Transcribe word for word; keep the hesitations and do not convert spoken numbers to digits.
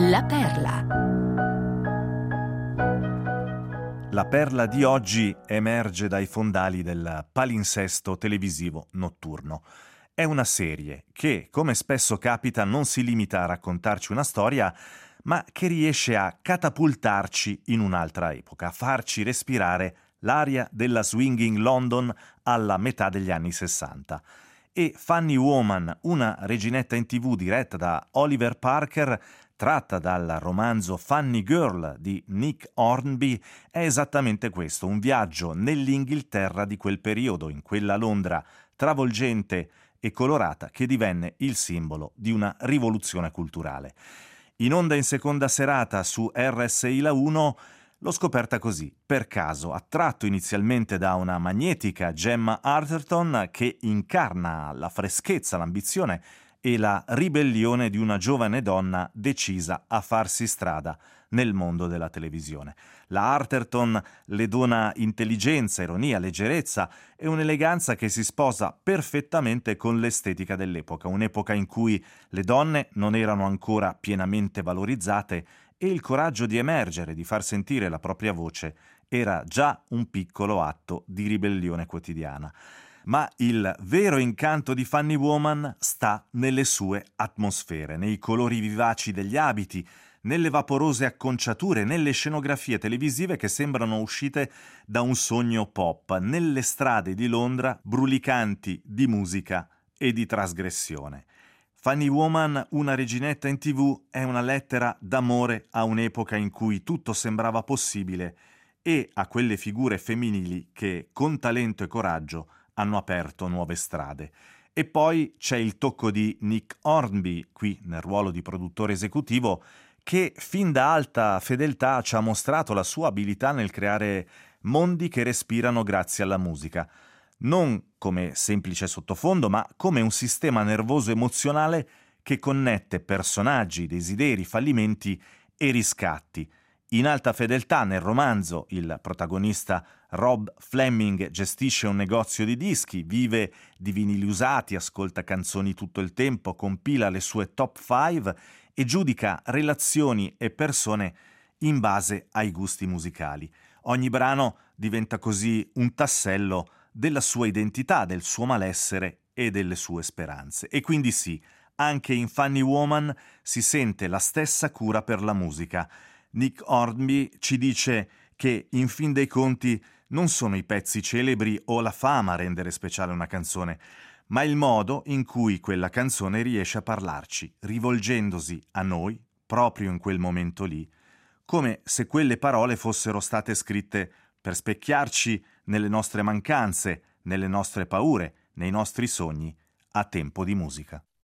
La Perla. La perla di oggi emerge dai fondali del palinsesto televisivo notturno. È una serie che, come spesso capita, non si limita a raccontarci una storia, ma che riesce a catapultarci in un'altra epoca, a farci respirare l'aria della swinging London alla metà degli anni sessanta. E Funny Woman, una reginetta in tivù diretta da Oliver Parker, tratta dal romanzo Funny Girl di Nick Hornby, è esattamente questo, un viaggio nell'Inghilterra di quel periodo, in quella Londra travolgente e colorata che divenne il simbolo di una rivoluzione culturale. In onda in seconda serata su R S I La uno, l'ho scoperta così, per caso, attratto inizialmente da una magnetica Gemma Arterton che incarna la freschezza, l'ambizione e la ribellione di una giovane donna decisa a farsi strada nel mondo della televisione. La Arterton le dona intelligenza, ironia, leggerezza e un'eleganza che si sposa perfettamente con l'estetica dell'epoca, un'epoca in cui le donne non erano ancora pienamente valorizzate e il coraggio di emergere, di far sentire la propria voce, era già un piccolo atto di ribellione quotidiana. Ma il vero incanto di Funny Woman sta nelle sue atmosfere, nei colori vivaci degli abiti, nelle vaporose acconciature, nelle scenografie televisive che sembrano uscite da un sogno pop, nelle strade di Londra brulicanti di musica e di trasgressione. Funny Woman, una reginetta in tivù, è una lettera d'amore a un'epoca in cui tutto sembrava possibile e a quelle figure femminili che, con talento e coraggio, hanno aperto nuove strade. E poi c'è il tocco di Nick Hornby, qui nel ruolo di produttore esecutivo, che fin da alta fedeltà ci ha mostrato la sua abilità nel creare mondi che respirano grazie alla musica. Non come semplice sottofondo, ma come un sistema nervoso emozionale che connette personaggi, desideri, fallimenti e riscatti. In alta fedeltà nel romanzo il protagonista Rob Fleming gestisce un negozio di dischi, vive di vinili usati, ascolta canzoni tutto il tempo, compila le sue top cinque e giudica relazioni e persone in base ai gusti musicali. Ogni brano diventa così un tassello della sua identità, del suo malessere e delle sue speranze. E quindi sì, anche in Funny Woman si sente la stessa cura per la musica. Nick Hornby ci dice che, in fin dei conti, non sono i pezzi celebri o la fama a rendere speciale una canzone, ma il modo in cui quella canzone riesce a parlarci, rivolgendosi a noi, proprio in quel momento lì, come se quelle parole fossero state scritte per specchiarci nelle nostre mancanze, nelle nostre paure, nei nostri sogni, a tempo di musica.